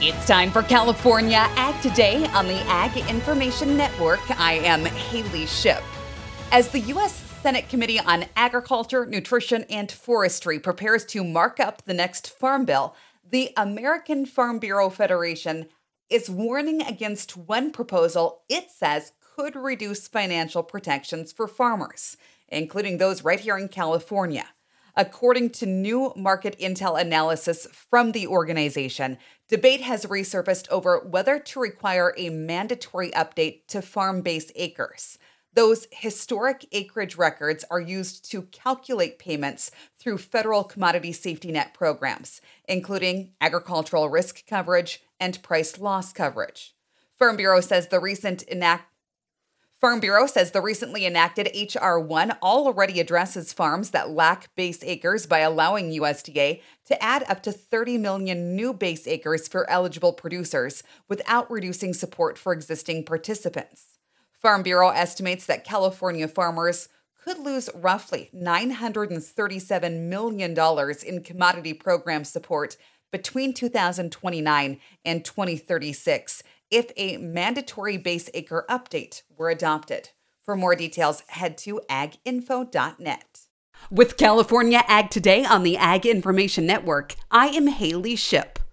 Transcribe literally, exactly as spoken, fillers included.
It's time for California Ag Today on the Ag Information Network. I am Haley Ship. As the U S Senate Committee on Agriculture, Nutrition, and Forestry prepares to mark up the next farm bill, the American Farm Bureau Federation is warning against one proposal it says could reduce financial protections for farmers, including those right here in California. According to new market intel analysis from the organization, debate has resurfaced over whether to require a mandatory update to farm base acres. Those historic acreage records are used to calculate payments through federal commodity safety net programs, including agricultural risk coverage and price loss coverage. Farm Bureau says the recent enact Farm Bureau says the recently enacted H R one already addresses farms that lack base acres by allowing U S D A to add up to thirty million new base acres for eligible producers without reducing support for existing participants. Farm Bureau estimates that California farmers could lose roughly nine hundred thirty-seven million dollars in commodity program support between two thousand twenty-nine and twenty thirty-six if a mandatory base acre update were adopted. For more details, head to ag info dot net. With California Ag Today on the Ag Information Network, I am Haley Ship.